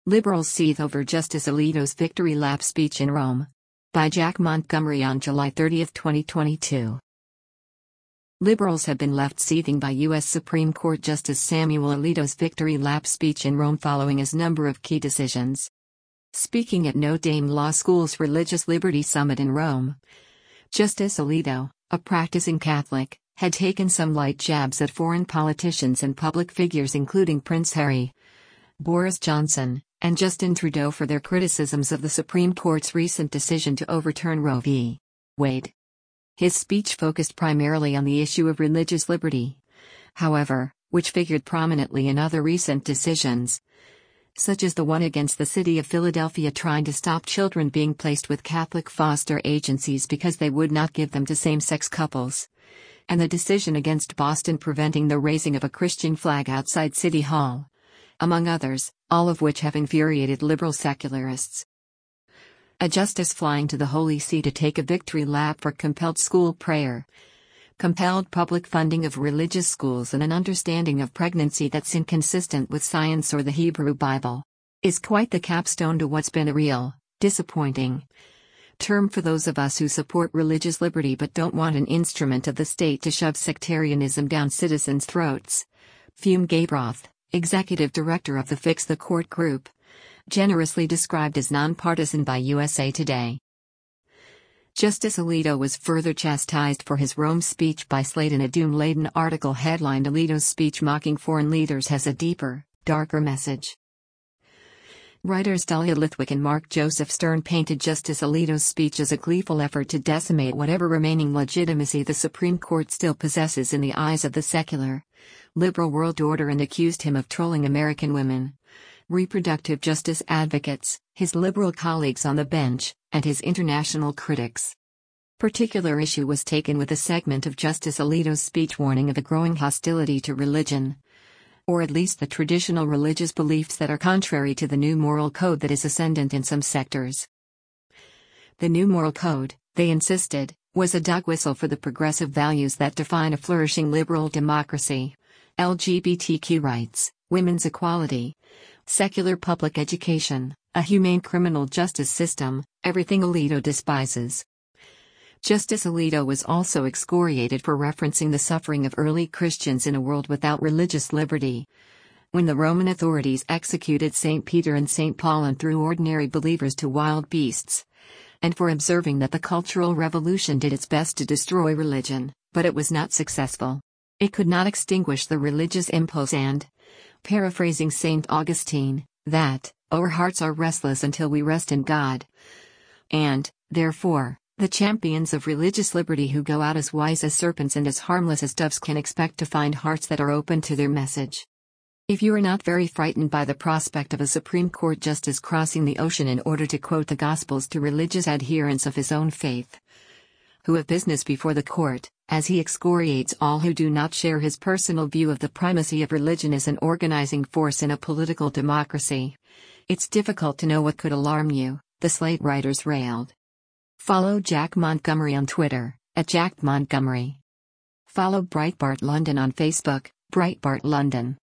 Liberals seethe over Justice Alito's victory lap speech in Rome. By Jack Montgomery on July 30, 2022. Liberals have been left seething by U.S. Supreme Court Justice Samuel Alito's victory lap speech in Rome following his number of key decisions. Speaking at Notre Dame Law School's Religious Liberty Summit in Rome, Justice Alito, a practicing Catholic, had taken some light jabs at foreign politicians and public figures including Prince Harry, Boris Johnson, and Justin Trudeau for their criticisms of the Supreme Court's recent decision to overturn Roe v. Wade. His speech focused primarily on the issue of religious liberty, however, which figured prominently in other recent decisions, such as the one against the city of Philadelphia trying to stop children being placed with Catholic foster agencies because they would not give them to same-sex couples, and the decision against Boston preventing the raising of a Christian flag outside City Hall, among others, all of which have infuriated liberal secularists. A justice flying to the Holy See to take a victory lap for compelled school prayer, compelled public funding of religious schools, and an understanding of pregnancy that's inconsistent with science or the Hebrew Bible, is quite the capstone to what's been a real, disappointing term for those of us who support religious liberty but don't want an instrument of the state to shove sectarianism down citizens' throats. Fume Gabroth, executive director of the Fix the Court group, generously described as nonpartisan by USA Today. Justice Alito was further chastised for his Rome speech by Slate in a doom-laden article headlined "Alito's Speech Mocking Foreign Leaders Has a Deeper, Darker Message." Writers Dahlia Lithwick and Mark Joseph Stern painted Justice Alito's speech as a gleeful effort to decimate whatever remaining legitimacy the Supreme Court still possesses in the eyes of the secular, liberal world order, and accused him of trolling American women, reproductive justice advocates, his liberal colleagues on the bench, and his international critics. Particular issue was taken with a segment of Justice Alito's speech warning of a growing hostility to religion, or at least the traditional religious beliefs that are contrary to the new moral code that is ascendant in some sectors. The new moral code, they insisted, was a dog whistle for the progressive values that define a flourishing liberal democracy: LGBTQ rights, women's equality, secular public education, a humane criminal justice system, everything Alito despises. Justice Alito was also excoriated for referencing the suffering of early Christians in a world without religious liberty, when the Roman authorities executed St. Peter and St. Paul and threw ordinary believers to wild beasts, and for observing that the Cultural Revolution did its best to destroy religion, but it was not successful. It could not extinguish the religious impulse and, paraphrasing St. Augustine, that, our hearts are restless until we rest in God. And, therefore, the champions of religious liberty who go out as wise as serpents and as harmless as doves can expect to find hearts that are open to their message. If you are not very frightened by the prospect of a Supreme Court justice crossing the ocean in order to quote the Gospels to religious adherents of his own faith, who have business before the court, as he excoriates all who do not share his personal view of the primacy of religion as an organizing force in a political democracy, it's difficult to know what could alarm you, the Slate writers railed. Follow Jack Montgomery on Twitter, @JackMontgomery. Follow Breitbart London on Facebook, Breitbart London.